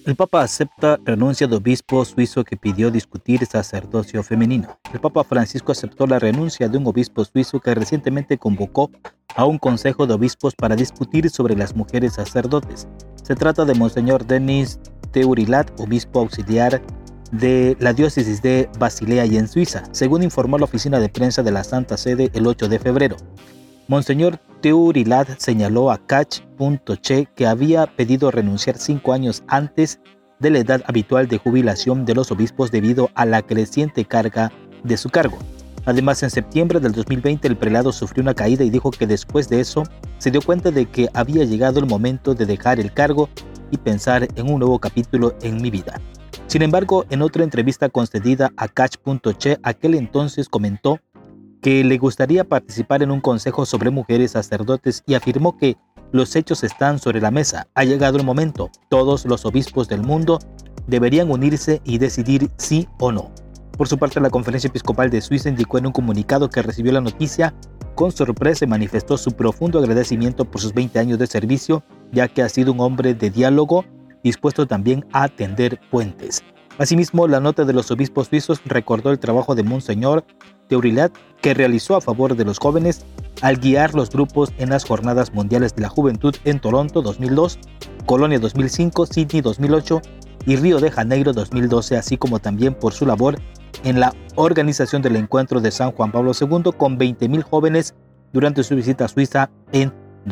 El Papa acepta renuncia de obispo suizo que pidió discutir sacerdocio femenino. El Papa Francisco aceptó la renuncia de un obispo suizo que recientemente convocó a un consejo de obispos para discutir sobre las mujeres sacerdotes. Se trata de Monseñor Denis Teurilat, obispo auxiliar de la diócesis de Basilea y en Suiza, según informó la oficina de prensa de la Santa Sede el 8 de febrero. Monseñor Teurilat señaló a Catch.che que había pedido renunciar 5 años antes de la edad habitual de jubilación de los obispos debido a la creciente carga de su cargo. Además, en septiembre del 2020 el prelado sufrió una caída y dijo que después de eso se dio cuenta de que había llegado el momento de dejar el cargo y pensar en un nuevo capítulo en mi vida. Sin embargo, en otra entrevista concedida a Catch.che, aquel entonces comentó que le gustaría participar en un consejo sobre mujeres sacerdotes y afirmó que los hechos están sobre la mesa. Ha llegado el momento. Todos los obispos del mundo deberían unirse y decidir sí o no. Por su parte, la Conferencia Episcopal de Suiza indicó en un comunicado que recibió la noticia con sorpresa y manifestó su profundo agradecimiento por sus 20 años de servicio, ya que ha sido un hombre de diálogo, dispuesto también a tender puentes. Asimismo, la nota de los obispos suizos recordó el trabajo de Monseñor Teurilat que realizó a favor de los jóvenes al guiar los grupos en las Jornadas Mundiales de la Juventud en Toronto 2002, Colonia 2005, Sydney 2008 y Río de Janeiro 2012, así como también por su labor en la organización del encuentro de San Juan Pablo II con 20,000 jóvenes durante su visita a Suiza en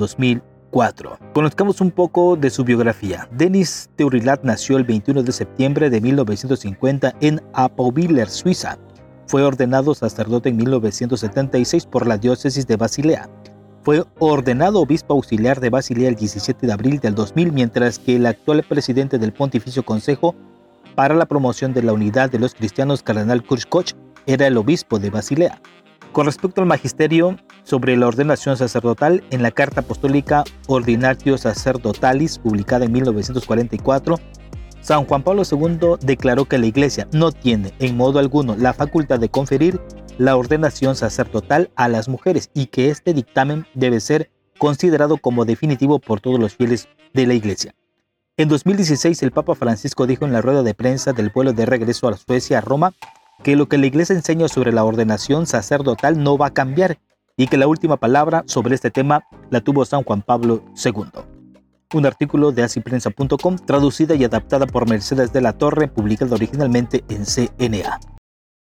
2004. Conozcamos un poco de su biografía. Denis Teurilat nació el 21 de septiembre de 1950 en Appauweiler, Suiza. Fue ordenado sacerdote en 1976 por la diócesis de Basilea. Fue ordenado obispo auxiliar de Basilea el 17 de abril del 2000, mientras que el actual presidente del Pontificio Consejo para la Promoción de la Unidad de los Cristianos, cardenal Kurt Koch, era el obispo de Basilea. Con respecto al magisterio sobre la ordenación sacerdotal, en la Carta Apostólica Ordinatio Sacerdotalis, publicada en 1944, San Juan Pablo II declaró que la Iglesia no tiene en modo alguno la facultad de conferir la ordenación sacerdotal a las mujeres y que este dictamen debe ser considerado como definitivo por todos los fieles de la Iglesia. En 2016, el Papa Francisco dijo en la rueda de prensa del vuelo de regreso a Suecia, a Roma, que lo que la Iglesia enseña sobre la ordenación sacerdotal no va a cambiar y que la última palabra sobre este tema la tuvo San Juan Pablo II. Un artículo de asiprensa.com, traducida y adaptada por Mercedes de la Torre, publicado originalmente en CNA.